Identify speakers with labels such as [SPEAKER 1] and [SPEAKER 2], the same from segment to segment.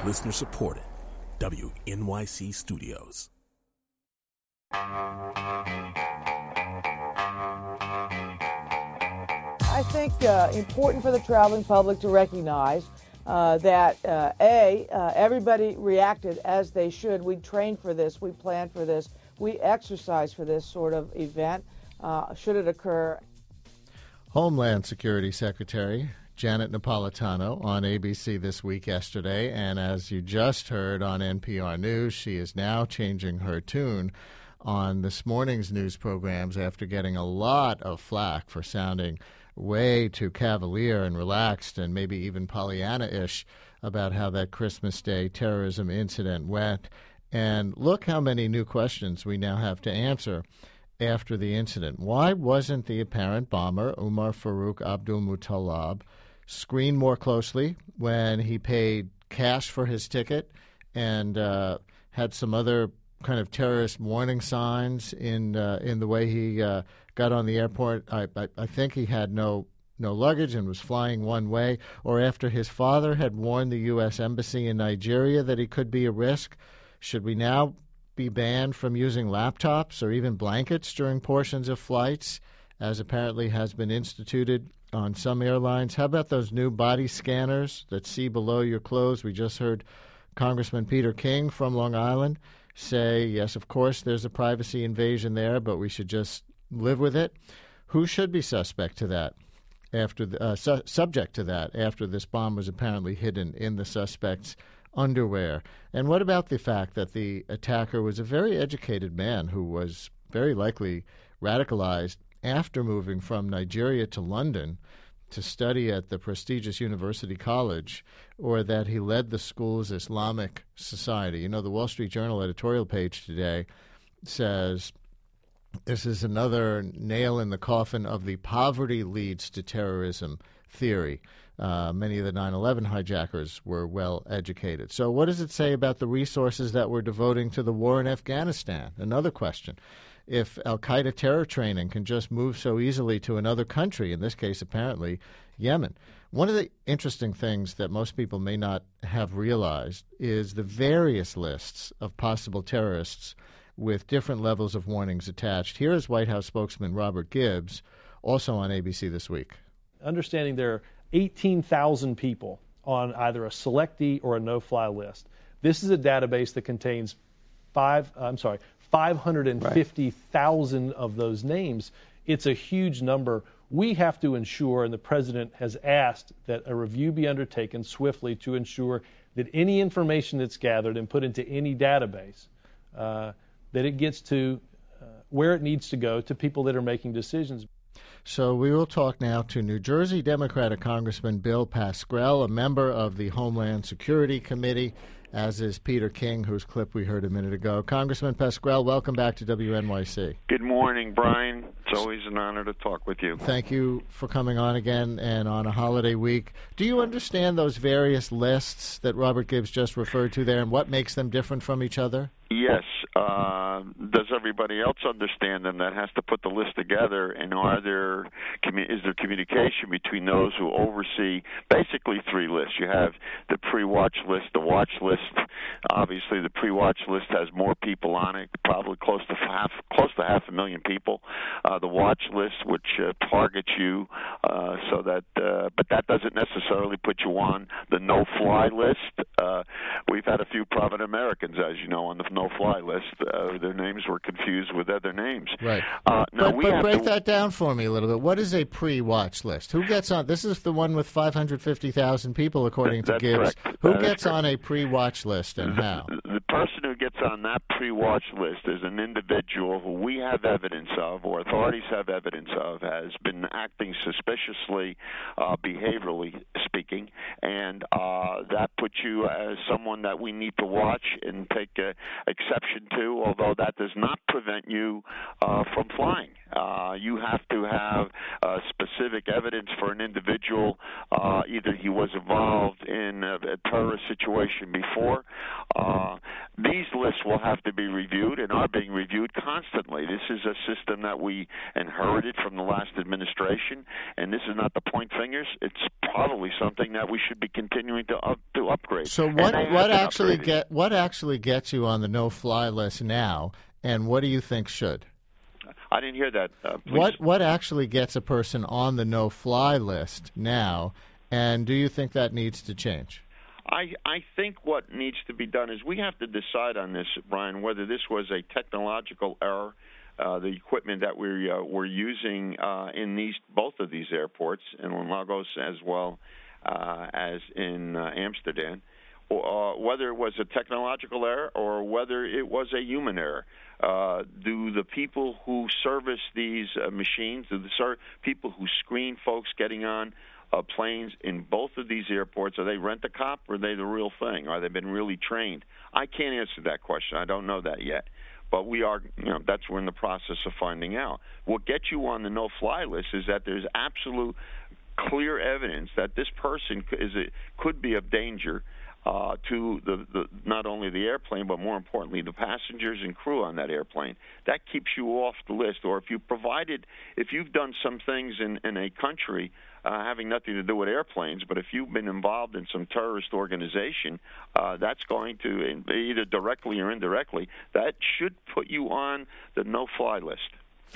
[SPEAKER 1] Listener supported. WNYC Studios.
[SPEAKER 2] I think important for the traveling public to recognize that everybody reacted as they should. We trained for this, we planned for this, we exercised for this sort of event, should it occur.
[SPEAKER 3] Homeland Security Secretary Janet Napolitano on ABC This Week yesterday, and as you just heard on NPR News, she is now changing her tune on this morning's news programs after getting a lot of flack for sounding way too cavalier and relaxed and maybe even Pollyanna-ish about how that Christmas Day terrorism incident went. And look how many new questions we now have to answer after the incident. Why wasn't the apparent bomber, Umar Farouk Abdulmutallab, screened more closely when he paid cash for his ticket and had some other kind of terrorist warning signs in the way he got on the airport? I think he had no luggage and was flying one way, or after his father had warned the U.S. Embassy in Nigeria that he could be a risk. Should we now be banned from using laptops or even blankets during portions of flights, as apparently has been instituted on some airlines? How about those new body scanners that see below your clothes? We just heard Congressman Peter King from Long Island say, yes, of course, there's a privacy invasion there, but we should just live with it. Who should be subject to that after this bomb was apparently hidden in the suspect's underwear? And what about the fact that the attacker was a very educated man who was very likely radicalized after moving from Nigeria to London to study at the prestigious University College, or that he led the school's Islamic Society? You know, the Wall Street Journal editorial page today says this is another nail in the coffin of the poverty leads to terrorism theory. Many of the 9/11 hijackers were well educated. So what does it say about the resources that we're devoting to the war in Afghanistan? Another question. If al-Qaeda terror training can just move so easily to another country, in this case apparently Yemen. One of the interesting things that most people may not have realized is the various lists of possible terrorists with different levels of warnings attached. Here is White House spokesman Robert Gibbs, also on ABC This Week.
[SPEAKER 4] Understanding there are 18,000 people on either a selectee or a no-fly list. This is a database that contains 550,000 of those names. It's a huge number. We have to ensure, and the president has asked, that a review be undertaken swiftly to ensure that any information that's gathered and put into any database, that it gets to where it needs to go to people that are making decisions.
[SPEAKER 3] So we will talk now to New Jersey Democratic Congressman Bill Pascrell, a member of the Homeland Security Committee, as is Peter King, whose clip we heard a minute ago. Congressman Pascrell, welcome back to WNYC.
[SPEAKER 5] Good morning, Brian. It's always an honor to talk with you.
[SPEAKER 3] Thank you for coming on again and on a holiday week. Do you understand those various lists that Robert Gibbs just referred to there and what makes them different from each other?
[SPEAKER 5] Yes. Does everybody else understand them that has to put the list together? And is there communication between those who oversee basically three lists? You have the pre-watch list, the watch list. Obviously, the pre-watch list has more people on it, probably close to half a million people. The watch list, which targets you, but that doesn't necessarily put you on the no-fly list. We've had a few prominent Americans, as you know, on the no-fly list. Their names were confused with other names.
[SPEAKER 3] Right. But break that down for me a little bit. What is a pre-watch list? Who gets on? This is the one with 550,000 people, according to Gibbs.
[SPEAKER 5] Correct.
[SPEAKER 3] Who gets on a pre-watch list and how?
[SPEAKER 5] The person who gets on that pre-watch list is an individual who we have evidence of, or authorities have evidence of, has been acting suspiciously, behaviorally speaking, and that puts you as someone that we need to watch and take exception to, although that does not prevent you from flying. You have to have specific evidence for an individual. Either he was involved in a terrorist situation before. These lists will have to be reviewed and are being reviewed constantly. This is a system that we inherited from the last administration, and this is not to point fingers. It's probably something that we should be continuing to upgrade.
[SPEAKER 3] So what actually gets you on the no-fly list now, and what do you think should?
[SPEAKER 5] I didn't hear that. Please.
[SPEAKER 3] What actually gets a person on the no-fly list now, and do you think that needs to change?
[SPEAKER 5] I think what needs to be done is we have to decide on this, Brian, whether this was a technological error, the equipment that we're using in both of these airports, in Lagos as well as in Amsterdam, or whether it was a technological error or whether it was a human error. Do the people who service these machines, do the people who screen folks getting on planes in both of these airports, are they rent-a-cop or are they the real thing? Are they been really trained? I can't answer that question. I don't know that yet. But we are, we're in the process of finding out. What gets you on the no-fly list is that there's absolute clear evidence that this person could be of danger to the not only the airplane, but more importantly, the passengers and crew on that airplane. That keeps you off the list. Or if you've done some things in a country having nothing to do with airplanes, but if you've been involved in some terrorist organization, that's going to, either directly or indirectly, that should put you on the no-fly list.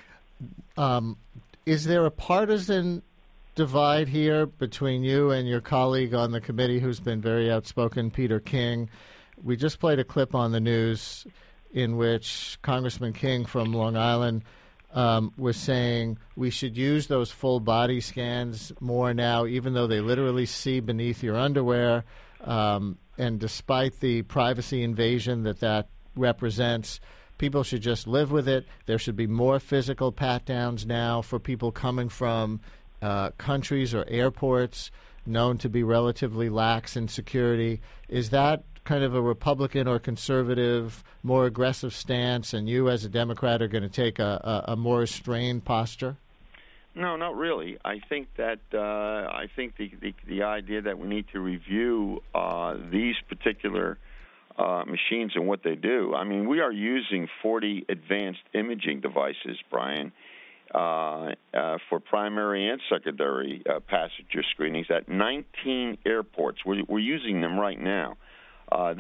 [SPEAKER 3] Is there a partisan divide here between you and your colleague on the committee who's been very outspoken, Peter King? We just played a clip on the news in which Congressman King from Long Island was saying we should use those full body scans more now, even though they literally see beneath your underwear. And despite the privacy invasion that represents, people should just live with it. There should be more physical pat-downs now for people coming from countries or airports known to be relatively lax in security. Is that kind of a Republican or conservative, more aggressive stance, and you as a Democrat are going to take a more restrained posture?
[SPEAKER 5] No, not really. I think that the idea that we need to review these particular machines and what they do. I mean, we are using 40 advanced imaging devices, Brian, for primary and secondary passenger screenings at 19 airports. We're using them right now. As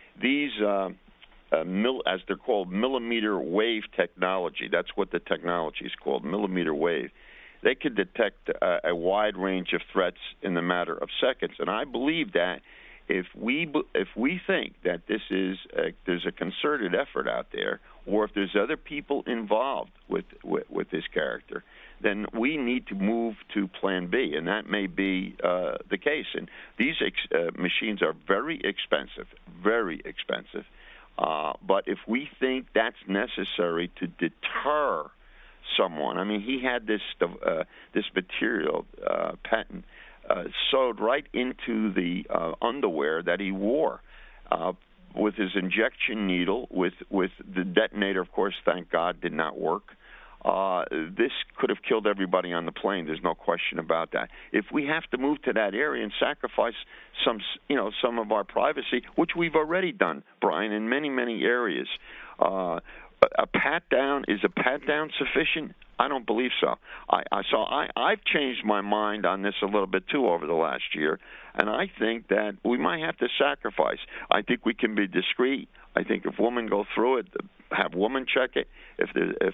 [SPEAKER 5] they're called, millimeter wave technology. That's what the technology is called, millimeter wave. They can detect a wide range of threats in the matter of seconds, and I believe that if we think that there's a concerted effort out there, or if there's other people involved with this character, then we need to move to Plan B, and that may be the case. And these machines are very expensive. But if we think that's necessary to deter someone, I mean, he had this material patent sewed right into the underwear that he wore. With his injection needle, with the detonator, of course, thank God, did not work. This could have killed everybody on the plane. There's no question about that. If we have to move to that area and sacrifice some of our privacy, which we've already done, Brian, in many, many areas, a pat-down, is a pat-down sufficient? I don't believe so. I've changed my mind on this a little bit, too, over the last year, and I think that we might have to sacrifice. I think we can be discreet. I think if women go through it, have women check it. If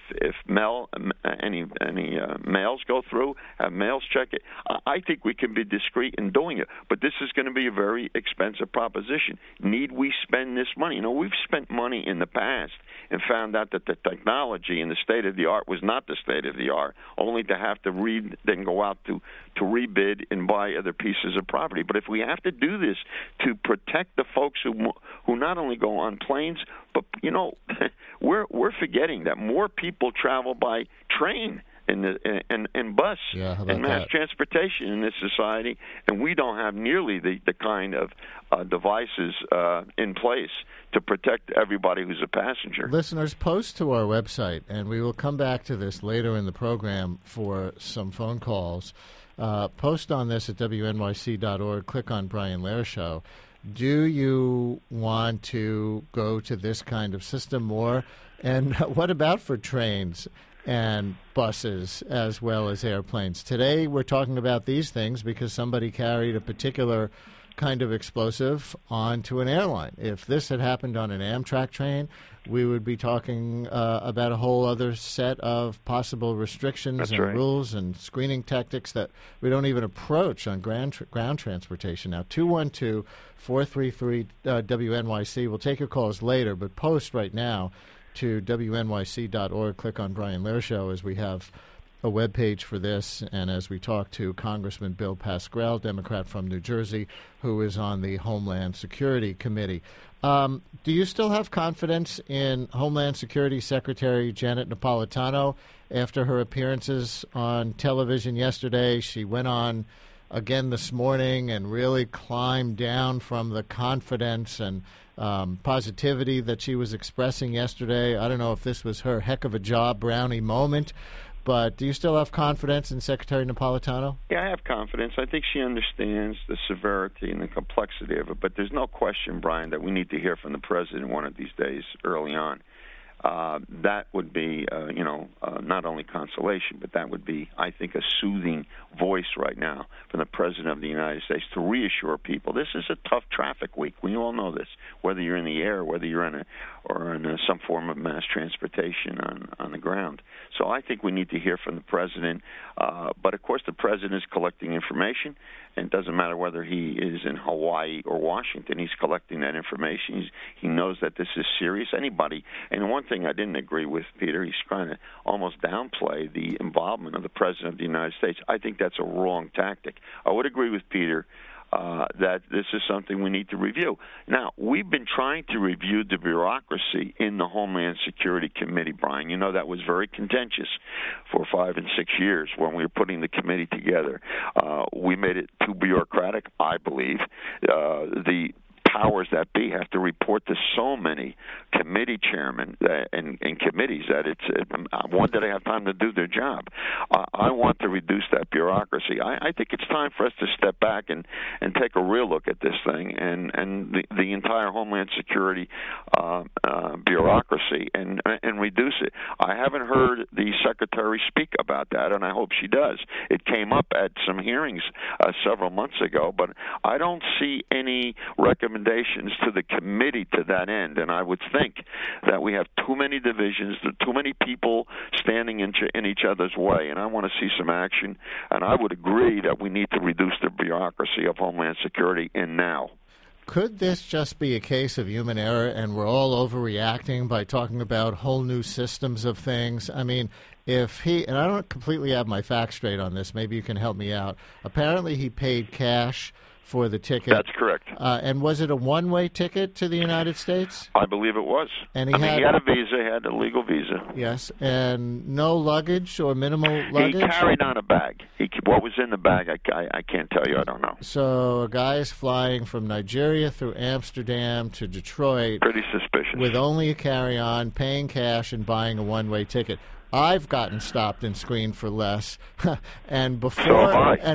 [SPEAKER 5] any males go through, have males check it. I think we can be discreet in doing it. But this is going to be a very expensive proposition. Need we spend this money? We've spent money in the past and found out that the technology and the state of the art was not the state of the art, only to have to then go out to rebid and buy other pieces of property. But if we have to do this to protect the folks who not only go on planes, but we're forgetting that more people travel by train and bus and mass transportation in this society, and we don't have nearly the kind of devices in place to protect everybody who's a passenger.
[SPEAKER 3] Listeners, post to our website, and we will come back to this later in the program for some phone calls. Post on this at WNYC.org. Click on Brian Lehrer Show. Do you want to go to this kind of system more? And what about for trains? and buses as well as airplanes. Today we're talking about these things because somebody carried a particular kind of explosive onto an airline. If this had happened on an Amtrak train, we would be talking about a whole other set of possible restrictions and rules and screening tactics that we don't even approach on ground transportation. Now, 212-433-WNYC. We'll take your calls later, but post right now to WNYC.org. Click on Brian Lehrer Show as we have a webpage for this, and as we talk to Congressman Bill Pascrell, Democrat from New Jersey, who is on the Homeland Security Committee. Do you still have confidence in Homeland Security Secretary Janet Napolitano after her appearances on television yesterday? She went on again this morning and really climbed down from the confidence and positivity that she was expressing yesterday. I don't know if this was her heck of a job brownie moment, but do you still have confidence in Secretary Napolitano?
[SPEAKER 5] Yeah, I have confidence. I think she understands the severity and the complexity of it, but there's no question, Brian, that we need to hear from the president one of these days early on. That would be, not only consolation, but that would be, I think, a soothing voice right now from the President of the United States to reassure people. This is a tough traffic week. We all know this, whether you're in the air, whether you're in some form of mass transportation on the ground. So I think we need to hear from the President. But, of course, the President is collecting information, and it doesn't matter whether he is in Hawaii or Washington. He's collecting that information. He knows that this is serious. Anybody, and one thing I didn't agree with, Peter, he's trying to almost downplay the involvement of the President of the United States. I think that's a wrong tactic. I would agree with Peter that this is something we need to review. Now, we've been trying to review the bureaucracy in the Homeland Security Committee, Brian. You know that was very contentious for 5 and 6 years when we were putting the committee together. We made it too bureaucratic, I believe. The powers that be have to report to so many committee chairmen and committees that it's one that they have time to do their job. I want to reduce that bureaucracy. I think it's time for us to step back and take a real look at this thing and the entire Homeland Security bureaucracy and reduce it. I haven't heard the Secretary speak about that, and I hope she does. It came up at some hearings several months ago, but I don't see any recommendations to the committee to that end, and I would think that we have too many divisions, too many people standing in each other's way, and I want to see some action, and I would agree that we need to reduce the bureaucracy of Homeland Security and now.
[SPEAKER 3] Could this just be a case of human error and we're all overreacting by talking about whole new systems of things? I mean, if he, and I don't completely have my facts straight on this, maybe you can help me out. Apparently he paid cash for the ticket.
[SPEAKER 5] That's correct.
[SPEAKER 3] And was it a one-way ticket to the United States?
[SPEAKER 5] I believe it was.
[SPEAKER 3] And
[SPEAKER 5] he had a visa, he had a legal visa.
[SPEAKER 3] Yes, and no luggage or minimal luggage?
[SPEAKER 5] He carried on a bag. What was in the bag, I can't tell you. I don't know.
[SPEAKER 3] So a guy is flying from Nigeria through Amsterdam to Detroit.
[SPEAKER 5] Pretty suspicious.
[SPEAKER 3] With only a carry-on, paying cash and buying a one-way ticket. I've gotten stopped and screened for less, and before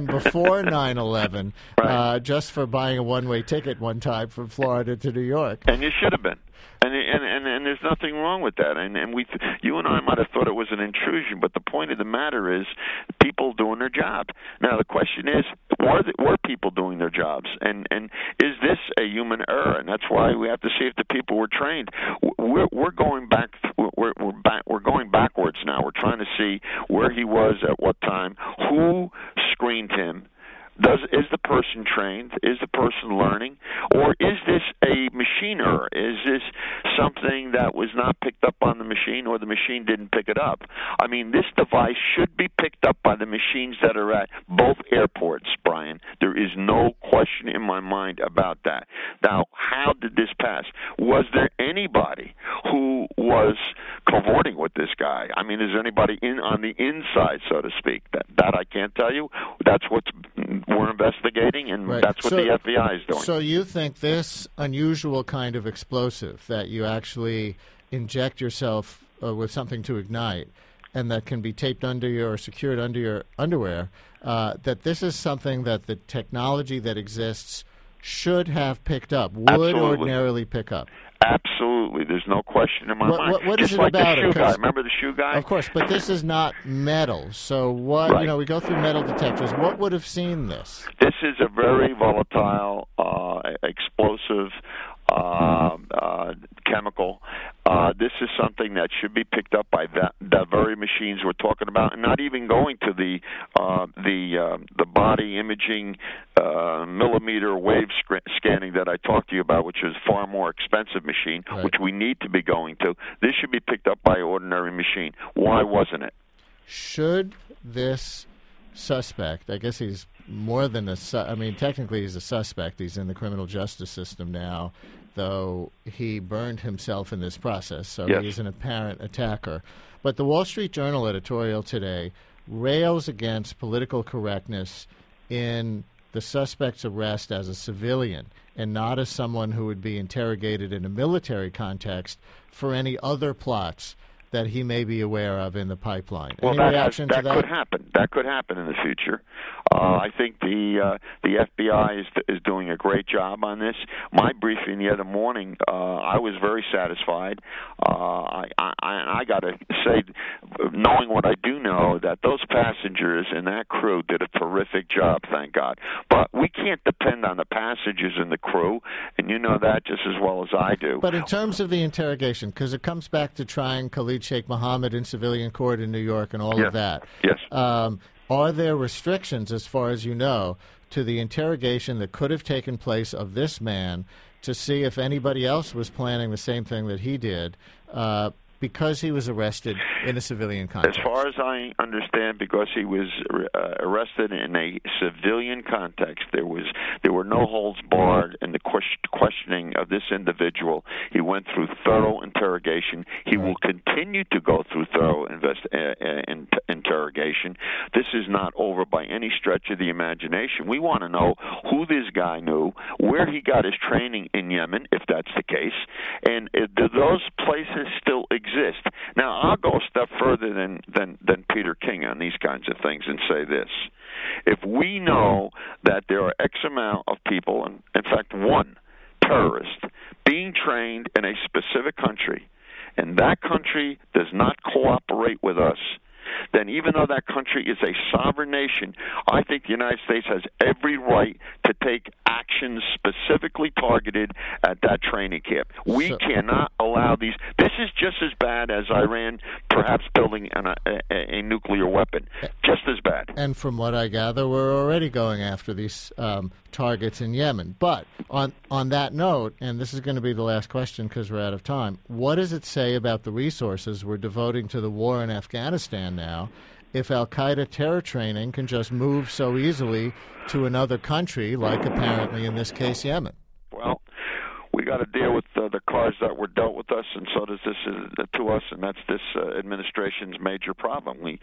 [SPEAKER 3] 9/11, right. Just for buying a one-way ticket one time from Florida to New York.
[SPEAKER 5] And you should have been. And there's nothing wrong with that. And you and I might have thought it was an intrusion, but the point of the matter is people doing their job. Now the question is, were people doing their jobs? And is this a human error? And that's why we have to see if the people were trained. We're going back. We're going backwards now. We're trying to see where he was at what time, who screened him. Is the person trained? Is the person learning? Or is this a machine error? Is this something that was not picked up on the machine or the machine didn't pick it up? I mean, this device should be picked up by the machines that are at both airports, Brian. There is no question in my mind about that. Now, how did this pass? Was there anybody who was cavorting with this guy? I mean, is there anybody on the inside, so to speak? That I can't tell you. That's what we're investigating, and right. That's what the FBI is doing.
[SPEAKER 3] So you think this unusual kind of explosive that you actually inject yourself with something to ignite and that can be taped under your or secured under your underwear, that this is something that the technology that exists should have picked up, would
[SPEAKER 5] Absolutely.
[SPEAKER 3] ordinarily pick up.
[SPEAKER 5] Absolutely. There's no question in my mind.
[SPEAKER 3] What is
[SPEAKER 5] Just
[SPEAKER 3] it
[SPEAKER 5] like
[SPEAKER 3] about
[SPEAKER 5] the shoe
[SPEAKER 3] it?
[SPEAKER 5] guy. Remember the shoe guy?
[SPEAKER 3] Of course, but this is not metal. So what,
[SPEAKER 5] Right.
[SPEAKER 3] we go through metal detectors. What would have seen this?
[SPEAKER 5] This is a very volatile, explosive chemical. This is something that should be picked up by the very machines we're talking about, and not even going to the body imaging millimeter wave scanning that I talked to you about, which is a far more expensive machine,
[SPEAKER 3] Right.
[SPEAKER 5] which we need to be going to. This should be picked up by an ordinary machine. Why wasn't it?
[SPEAKER 3] Should this suspect, I guess he's more than technically he's a suspect. He's in the criminal justice system now, though he burned himself in this process, so
[SPEAKER 5] Yes.
[SPEAKER 3] he's an apparent attacker. But the Wall Street Journal editorial today rails against political correctness in the suspect's arrest as a civilian and not as someone who would be interrogated in a military context for any other plots that he may be aware of in the pipeline.
[SPEAKER 5] Well,
[SPEAKER 3] Any
[SPEAKER 5] that
[SPEAKER 3] reaction to that?
[SPEAKER 5] could happen. That could happen in the future. I think the FBI is doing a great job on this. My briefing the other morning, I was very satisfied. I got to say, knowing what I do know, that those passengers and that crew did a terrific job, thank God. But we can't depend on the passengers and the crew, and you know that just as well as I do.
[SPEAKER 3] But in terms of the interrogation, because it comes back to trying Khalid Sheikh Mohammed in civilian court in New York and all of that.
[SPEAKER 5] Yes.
[SPEAKER 3] Are there restrictions, as far as you know, to the interrogation that could have taken place of this man to see if anybody else was planning the same thing that he did because he was arrested in a civilian context?
[SPEAKER 5] As far as I understand, because he was arrested in a civilian context, there were no holds barred in the questioning of this individual. He went through thorough interrogation. He will continue to go through thorough interrogation. This is not over by any stretch of the imagination. We want to know who this guy knew, where he got his training in Yemen, if that's the case, and do those places still exist? Now, I'll go a step further than Peter King on these kinds of things and say this. If we know that there are X amount of people, and in fact one terrorist, being trained in a specific country, and that country does not cooperate with us, then even though that country is a sovereign nation, I think the United States has every right to take actions specifically targeted at that training camp. We cannot allow these. This is just as bad as Iran perhaps building a nuclear weapon. Just as bad.
[SPEAKER 3] And from what I gather, we're already going after these targets in Yemen. But on that note, and this is going to be the last question because we're out of time, what does it say about the resources we're devoting to the war in Afghanistan now if al-Qaeda terror training can just move so easily to another country, like apparently in this case Yemen?
[SPEAKER 5] Well, we got to deal with the cards that were dealt with us, and so does this to us, and that's this administration's major problem. We,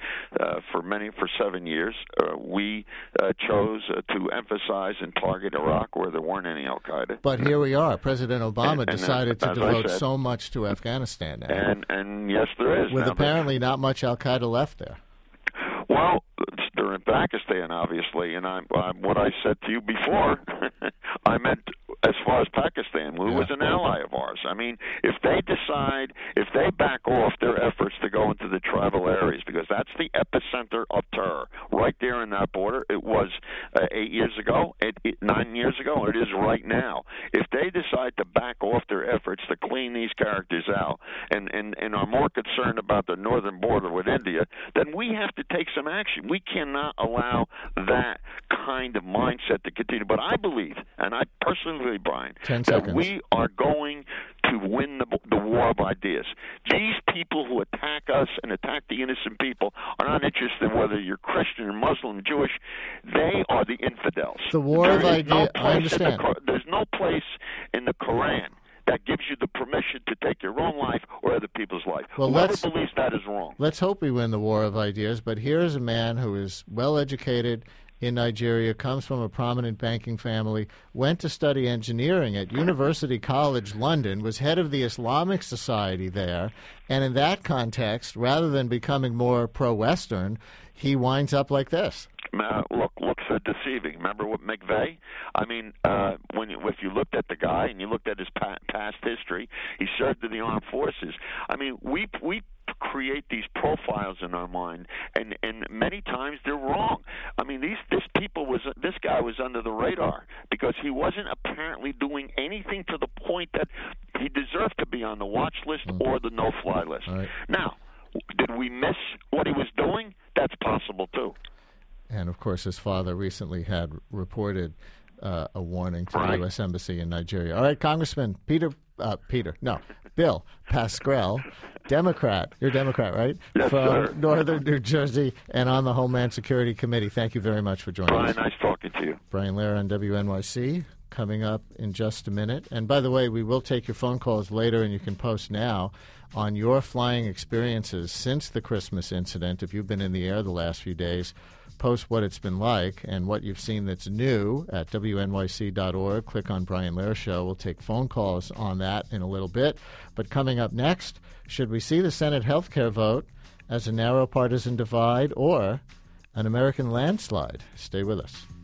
[SPEAKER 5] for 7 years, we chose to emphasize and target Iraq where there weren't any al-Qaeda.
[SPEAKER 3] But here we are. President Obama decided to
[SPEAKER 5] as
[SPEAKER 3] devote
[SPEAKER 5] I said,
[SPEAKER 3] so much to Afghanistan now.
[SPEAKER 5] And yes, there is.
[SPEAKER 3] With
[SPEAKER 5] now,
[SPEAKER 3] apparently not much al-Qaeda left there.
[SPEAKER 5] Well, they're in Pakistan, obviously, and what I said to you before, I meant as far as Pakistan, who was an ally of ours. I mean, if they back off their efforts to go into the tribal areas, because that's the epicenter of terror, right there in that border. It was 8 years ago, 9 years ago, and it is right now. If they decide to back off their efforts to clean these characters out and are more concerned about the northern border with India, then we have to take some action. We cannot allow that kind of mindset to continue. But I believe, and I personally believe, Brian,
[SPEAKER 3] 10
[SPEAKER 5] that
[SPEAKER 3] seconds.
[SPEAKER 5] we are going to win the war of ideas. These people who attack us and attack the innocent people are not interested in whether you're Christian or Muslim, Jewish. They are the infidels.
[SPEAKER 3] The war of ideas, I
[SPEAKER 5] I
[SPEAKER 3] understand.
[SPEAKER 5] There's no place in the Quran that gives you the permission to take your own life or other people's life.
[SPEAKER 3] Well,
[SPEAKER 5] Whoever believes that is wrong.
[SPEAKER 3] Let's hope we win the war of ideas, but here is a man who is well-educated in Nigeria, comes from a prominent banking family, went to study engineering at University College London, was head of the Islamic Society there, and in that context, rather than becoming more pro-Western, he winds up like this.
[SPEAKER 5] looks deceiving. Remember what McVeigh? I mean, if you looked at the guy and you looked at his past history, he served in the armed forces. I mean, we create these profiles in our mind, and many times they're wrong. I mean, this guy was under the radar because he wasn't apparently doing anything to the point that he deserved to be on the watch list or the no-fly list.
[SPEAKER 3] Right.
[SPEAKER 5] Now, did we miss what he was doing? That's possible too.
[SPEAKER 3] And of course, his father recently had reported a warning to the U.S. Embassy in Nigeria. All right, Congressman Bill Pascrell, Democrat. You're a Democrat, right?
[SPEAKER 5] Yes,
[SPEAKER 3] From
[SPEAKER 5] sir.
[SPEAKER 3] Northern New Jersey and on the Homeland Security Committee. Thank you very much for joining us.
[SPEAKER 5] Brian, nice talking to you.
[SPEAKER 3] Brian Lehrer on WNYC coming up in just a minute. And by the way, we will take your phone calls later, and you can post now on your flying experiences since the Christmas incident. If you've been in the air the last few days, post what it's been like and what you've seen that's new at WNYC.org. Click on Brian Lehrer Show. We'll take phone calls on that in a little bit. But coming up next, should we see the Senate health care vote as a narrow partisan divide or an American landslide? Stay with us.